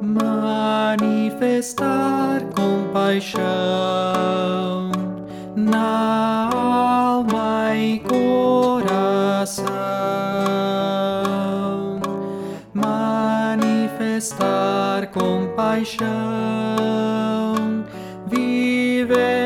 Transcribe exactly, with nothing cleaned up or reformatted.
manifestar compaixão na alma e coração, manifestar compaixão, viver